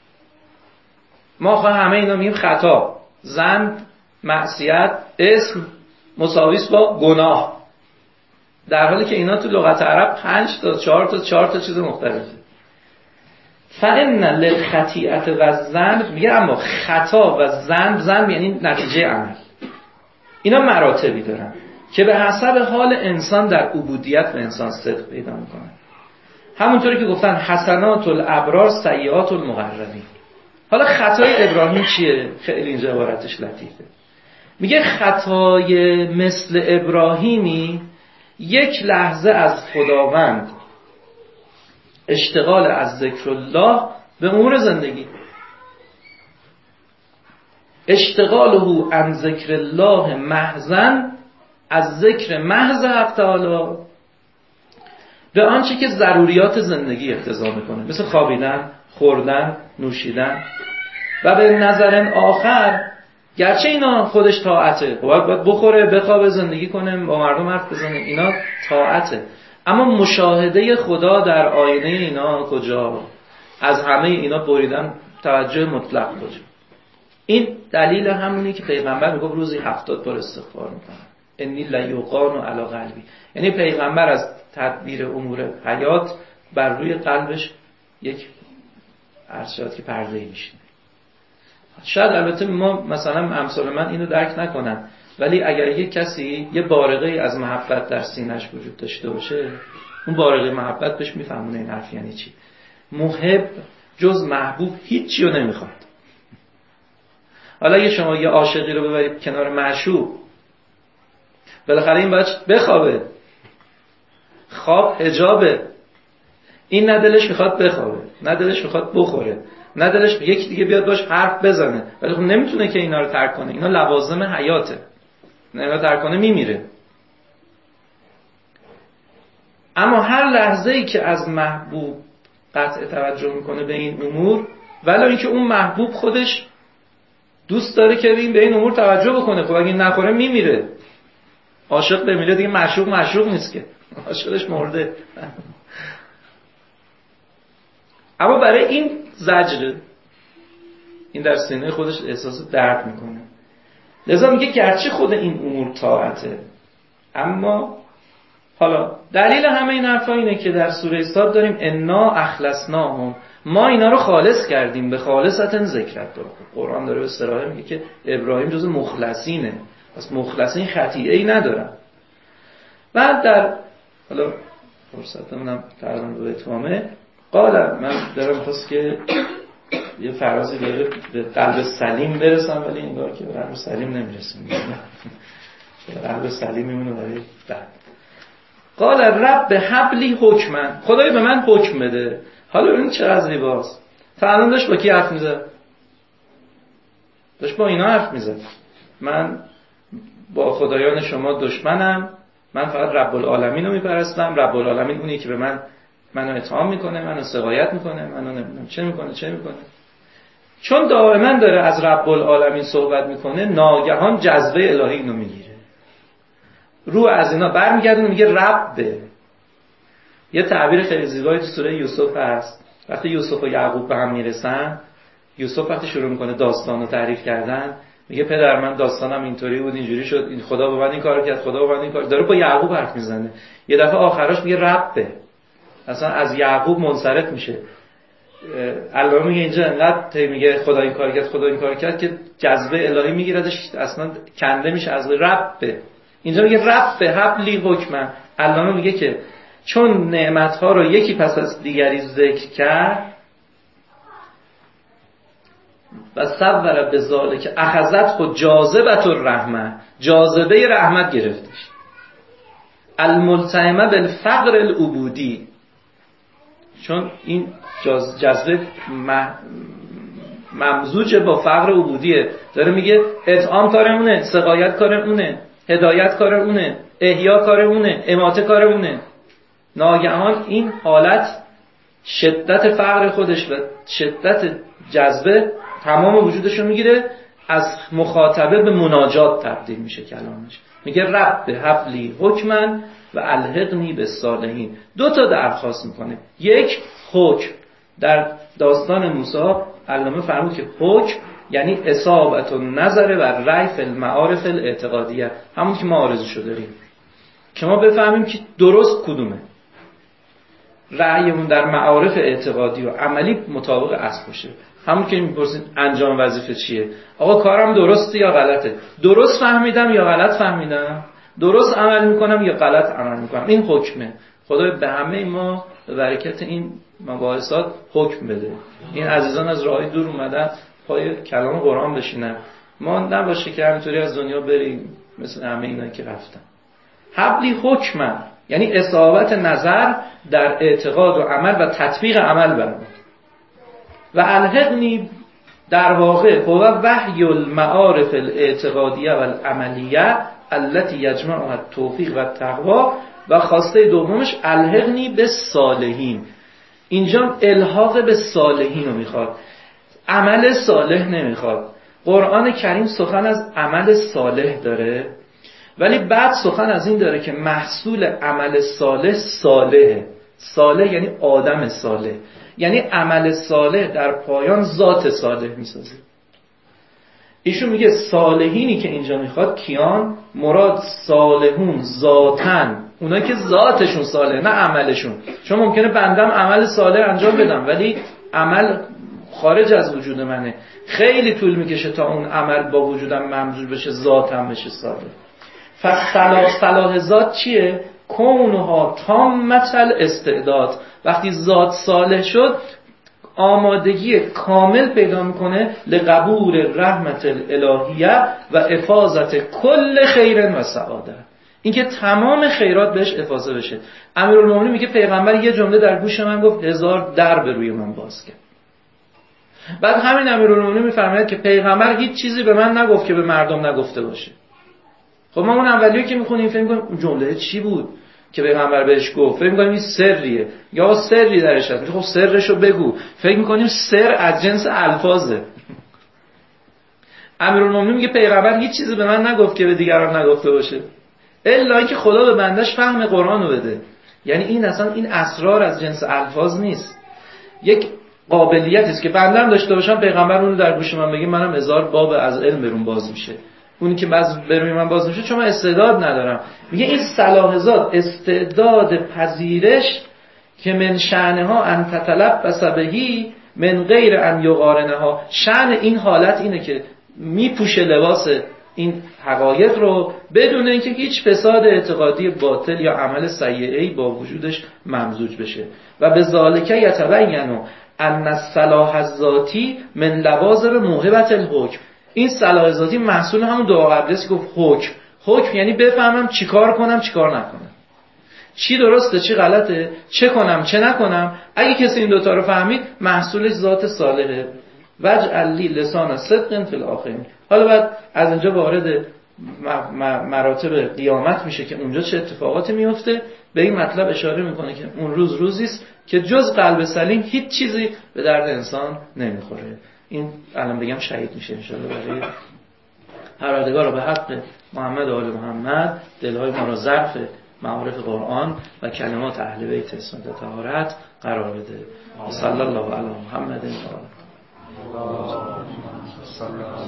ما همه اینا میگیم خطا، ذنب، معصیت، اسم مساویس با گناه، در حالی که اینا تو لغت عرب 5 تا 4 تا چیز مختلفه. فإن للخطیئة و الذنب، میگه اما خطا و ذنب یعنی نتیجه عمل، اینا مراتبی دارن که به حسب حال انسان در عبودیت به انسان صدق پیدا میکنن. همونطوری که گفتن حسنات الابرار سیئات المقربین. حالا خطای ابراهیم چیه؟ خیلی اینجا عبارتش لطیفه. میگه خطای مثل ابراهیمی یک لحظه از خداوند اشتغال از ذکر الله به امور زندگی، اشتغاله عن ذکر الله محضاً، از ذکر محض حق تعالی به آنچه که ضروریات زندگی اقتضا میکنه، مثل خوابیدن، خوردن، نوشیدن. و به نظر آخر گرچه اینا خودش طاعته، باید بخوره، بخوابه، زندگی کنه، با مردم حرف بزنه، اینا طاعته، اما مشاهده خدا در آینه اینا کجا؟ از همه اینا بریدن توجه مطلق کجا؟ این دلیل همونی که پیغمبر میگه روزی 70 بار استغفار میکنه، انی لیقان علی قلبی، یعنی پیغمبر از تدبیر امور حیات بر روی قلبش یک ارشاد که پرده‌ای میشینه. شاید البته ما مثلا امثال من اینو درک نکنن، ولی اگر یک کسی یه بارقه از محبت در سینه‌اش وجود داشته باشه، اون بارقه محبت بهش میفهمونه این حرف یعنی چی. محب جز محبوب هیچی رو نمیخواد. حالا اگه شما یه عاشقی رو ببرید کنار معشوق، بالاخره این باید بخوابه، خواب حجابه، این نه دلش میخواد بخوابه، نه دلش میخواد بخوره، نه دلش یکی دیگه بیاد باش حرف بزنه، ولی خب نمیتونه که اینا رو ترک کنه، اینا لوازم حیاته، اینا رو ترک کنه میمیره. اما هر لحظه‌ای که از محبوب قطع توجه میکنه به این امور، ولی اینکه اون محبوب خودش دوست داره که به این امور توجه بکنه، خب اگه نخوره میمیره. عاشق بمیره دیگه معشوق نیست که، عاشقش مرده. اما برای این زجر، این در سینه خودش احساس درد میکنه. لذا میگه گرچه خود این امور طاعته، اما حالا دلیل همه این حرفا اینه که در سوره صاد داریم انا اخلصناهم، ما اینا رو خالص کردیم به خالصتن ذکرت. قرآن داره به صراحت میگه که ابراهیم جز مخلصینه، پس مخلصین خطیئه‌ای ندارن. بعد در حالا فرصتمونم تقریبا به اتمامه، قال من دارم خواست که یه فرازی داره به قلب سلیم برسم، ولی انگار که به قلب سلیم نمیرسیم، به قلب سلیم میمونه برای بعد. قال رب حبلی حکمن، خدای به من حکم بده. حالا ببین چقدر زیباست. فعلا داشت با کی حرف میزد؟ داشت با اینا حرف میزد. من با خدایان شما دشمنم، من فقط رب العالمین رو میپرستم. رب العالمین اونی که به من منو اتهام میکنه، منو سقایت میکنه، منو نمیدونم چه میکنه. چون دائما داره از رب العالمین صحبت میکنه، ناگهان جذبه الهی اینو میگیره، رو از اینا برمیگردونه میگه ربه. یه تعبیر خیلی زیبایی تو سوره یوسف هست، وقتی یوسف و یعقوب به هم میرسن، یوسف وقتی شروع میکنه داستانو تعریف کردن میگه پدر من داستانم اینطوری بود، اینجوری شد، این خدا به من این کارو کرد، خدا به من این کار، داره با یعقوب حرف میزنه. یه دفعه آخرش میگه ربه، اصلا از یعقوب منصرف میشه. علامه میگه اینجا انقدر میگه خدا این کار کرد، خدا این کار کرد که جذبه الهی میگیردش، اصلا کنده میشه از ربه. اینجا میگه ربه حبلی حکمن. علامه میگه که چون نعمتها رو یکی پس از دیگری ذکر کرد و صور به ذالک اخذت خود جاذبه الرحمه، جاذبه رحمت گرفتش، الملتهمه بالفقر العبودی، چون این جذبه ممزوج با فقر عبودیه. داره میگه اطعام کار اونه، سقایت کار اونه، هدایت کار اونه، احیا کار اونه، اماته کار اونه. ناگهان این حالت شدت فقر خودش و شدت جذبه تمام وجودش رو میگیره، از مخاطبه به مناجات تبدیل میشه کلامش. میگه رب حبلی حکمن و الحقنی بالصالحین. 2 تا درخواست میکنه. یک، حکم. در داستان موسی علامه فرمود که حکم یعنی اصابت النظر و رأی فی المعارف الاعتقادیه، همون که ما آرزوشو داریم که ما بفهمیم که درست کدومه، رأیمون در معارف اعتقادی و عملی مطابق اصل باشه. همون که میپرسید انجام وظیفه چیه، آقا کارم درسته یا غلطه، درست فهمیدم یا غلط فهمیدم، درست عمل میکنم یا غلط عمل میکنم. این حکمه. خدا به همه ما به برکت این مباحثات حکم بده. این عزیزان از راهی دور اومدن پای کلام قرآن بشینن، ما نباشه که همینطوری از دنیا بریم مثل همه اینا که رفتن. حبلی حکمه یعنی اصابت نظر در اعتقاد و عمل و تطبیق عمل برام. و الحقنی در واقع هو وحی المعارف الاعتقادیه و العملیه التي یجمعها التوفیق و التقوا. و خواسته دومش الحقنی به صالحین. اینجا الحاق به صالحین رو میخواد، عمل صالح نمیخواد. قرآن کریم سخن از عمل صالح داره، ولی بعد سخن از این داره که محصول عمل صالح صالحه. صالح یعنی آدم صالح، یعنی عمل صالح در پایان ذات صالح میسازه. ایشون میگه صالحینی که اینجا میخواد کیان؟ مراد صالحون ذاتن، اونا که ذاتشون صالح نه عملشون. چون ممکنه بندم عمل صالح انجام بدم ولی عمل خارج از وجود منه، خیلی طول میکشه تا اون عمل با وجودم ممزوج بشه ذاتم بشه صالح. صلاح ذات چیه؟ کونها تامة الاستعداد. وقتی ذات صالح شد آمادگی کامل پیدا میکنه لقبول رحمت الالهیه و افاضت کل خیر و سعاده، اینکه تمام خیرات بهش افاضه بشه. امیرالمومنین میگه پیغمبر یه جمله در گوش من گفت 1000 در به روی من باز کرد. بعد همین امیرالمومنین میفرماید که پیغمبر هیچ چیزی به من نگفت که به مردم نگفته باشه. خب ما اون اولیو که میخونیم فکر می‌کنیم اون جمله چی بود که پیغمبر بهش گفت، فکر می‌کنیم این سریه یا سری درش هست. خب سرشو بگو. فکر می‌کنیم سر از جنس الفاظه. امیرالمومنین میگه پیغمبر هیچ چیزی به من نگفت که به دیگران نگفته باشه، الا اینکه خدا به بندش فهم قرآن رو بده. یعنی این اصلا این اسرار از جنس الفاظ نیست، یک قابلیتی است که بندم داشته باشم، پیغمبر اون رو در گوش من بگه، منم 1000 باب از علم برون باز میشه. اونی که برون من باز میشه چون من استعداد ندارم. میگه این صلاح ذات استعداد پذیرش که من شأنها ان تتلبس بهی من غیر ان یقارنها. شأن این حالت اینه که میپوشه لباس این حقایق رو بدون اینکه هیچ فساد اعتقادی باطل یا عمل سیئه‌ای با وجودش ممزوج بشه. و به ذالک یتبین ان الصلاح الذاتی من لوازم موهبة الحکم. این صلاح ذاتی محصول همون دعا قبلی است که گفت حکم. حکم یعنی بفهمم چیکار کنم چیکار نکنم، چی درسته چی غلطه، چه کنم چه نکنم. اگه کسی این دوتا رو فهمید محصولش ذات صالحه. وجعل لی لسان صدق فی الاخرین. حالا بعد از اینجا وارد مراتب قیامت میشه که اونجا چه اتفاقاتی میفته. به این مطلب اشاره میکنه که اون روز روزی است که جز قلب سلیم هیچ چیزی به درد انسان نمیخوره. این الان بگم شهید میشه انشالله. برای پروردگار به حق محمد و آل محمد دلهای ما را ظرف معارف قرآن و کلمات اهل بیت اسمت و طهارت قرار بده. صلی الله علی محمد و آله.